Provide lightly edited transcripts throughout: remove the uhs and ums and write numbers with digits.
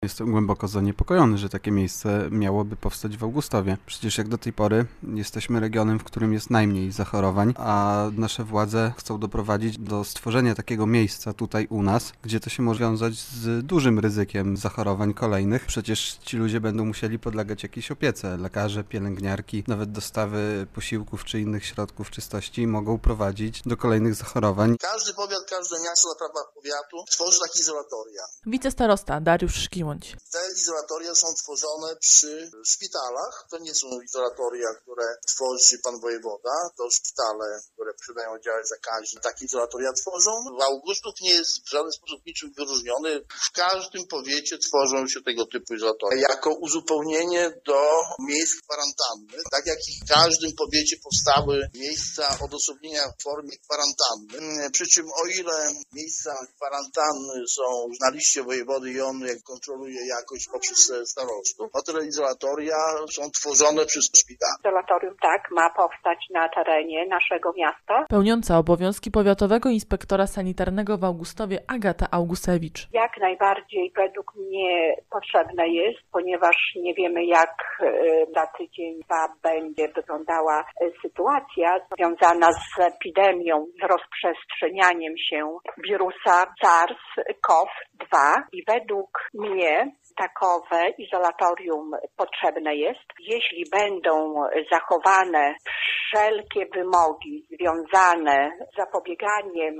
Jestem głęboko zaniepokojony, że takie miejsce miałoby powstać w Augustowie. Przecież jak do tej pory jesteśmy regionem, w którym jest najmniej zachorowań, a nasze władze chcą doprowadzić do stworzenia takiego miejsca tutaj u nas, gdzie to się może wiązać z dużym ryzykiem zachorowań kolejnych. Przecież ci ludzie będą musieli podlegać jakiejś opiece. Lekarze, pielęgniarki, nawet dostawy posiłków czy innych środków czystości mogą prowadzić do kolejnych zachorowań. Każdy powiat, każde miasto na prawach powiatu tworzy takie izolatoria. Wicestarosta Dariusz Szkiłądź. Te izolatoria są tworzone przy szpitalach. To nie są izolatoria, które tworzy pan wojewoda. To szpitale, które posiadają oddziały zakaźne, takie izolatoria tworzą. W Augustów nie jest w żaden sposób niczym wyróżniony. W każdym powiecie tworzą się tego typu izolatoria. Jako uzupełnienie do miejsc kwarantanny. Tak jak i w każdym powiecie powstały miejsca odosobnienia w formie kwarantanny. Przy czym o ile miejsca kwarantanny są na liście wojewody i on jak kontroluje jakość poprzez starostów, o tyle izolatoria są tworzone przez szpital. Izolatorium ma powstać na terenie naszego miasta. Pełniąca obowiązki powiatowego inspektora sanitarnego w Augustowie Agata Augusewicz. Jak najbardziej według mnie potrzebne jest, ponieważ nie wiemy jak za tydzień, dwa będzie wyglądała sytuacja związana z epidemią, z rozprzestrzenianiem się wirusa SARS-CoV-2 i według mnie takowe izolatorium potrzebne jest. Jeśli będą zachowane wszelkie wymogi związane z zapobieganiem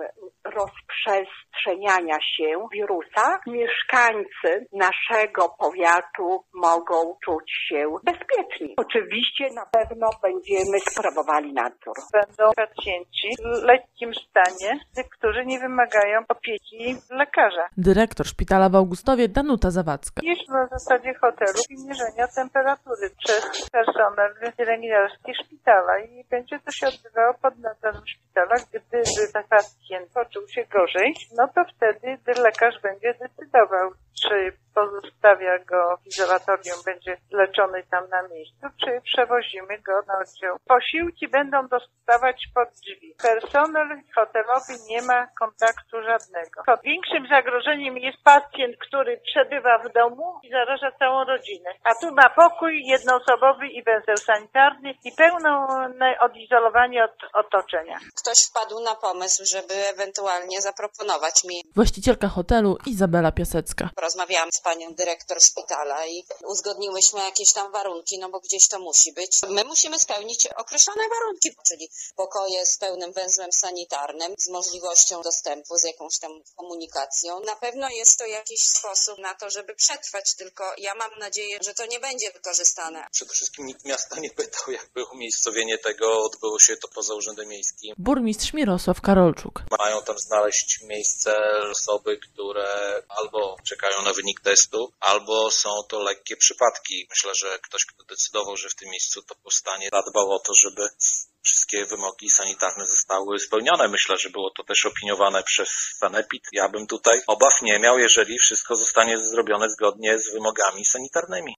rozprzestrzeniania się wirusa, mieszkańcy naszego powiatu mogą czuć się bezpieczni. Oczywiście na pewno będziemy sprawowali nadzór. Będą pacjenci w lekkim stanie, którzy nie wymagają opieki lekarza. Dyrektor szpitala w Augustowie Danuta Zawadzka. Jest na zasadzie hotelu i mierzenia temperatury przez personel pielęgniarski szpitala i będzie to się odbywało pod nadzorem szpitala. Gdyby pacjent poczuł się gorzej, no to wtedy lekarz będzie decydował, czy pozostawia go w izolatorium, będzie leczony tam na miejscu, czy przewozimy go na oddział. Posiłki będą dostawać pod drzwi. Personel hotelowy nie ma kontaktu żadnego. Większym zagrożeniem jest pacjent, który przebywa w domu i zaraża całą rodzinę. A tu ma pokój jednoosobowy i węzeł sanitarny i pełne odizolowanie od otoczenia. Ktoś wpadł na pomysł, żeby ewentualnie zaproponować mi. Właścicielka hotelu Izabela Piasecka. Rozmawiałam z panią dyrektor szpitala i uzgodniłyśmy jakieś tam warunki, no bo gdzieś to musi być. My musimy spełnić określone warunki, czyli pokoje z pełnym węzłem sanitarnym, z możliwością dostępu, z jakąś tam komunikacją. Na pewno jest to jakiś sposób na to, żeby przetrwać, tylko ja mam nadzieję, że to nie będzie wykorzystane. Przede wszystkim nikt miasta nie pytał, jakby umiejscowienie tego odbyło się to poza urzędem miejskim. Burmistrz Mirosław Karolczuk. Mają tam znaleźć miejsce osoby, które albo czekają na wynik testu, albo są to lekkie przypadki. Myślę, że ktoś, kto decydował, że w tym miejscu to powstanie, zadbał o to, żeby wszystkie wymogi sanitarne zostały spełnione. Myślę, że było to też opiniowane przez sanepid. Ja bym tutaj obaw nie miał, jeżeli wszystko zostanie zrobione zgodnie z wymogami sanitarnymi.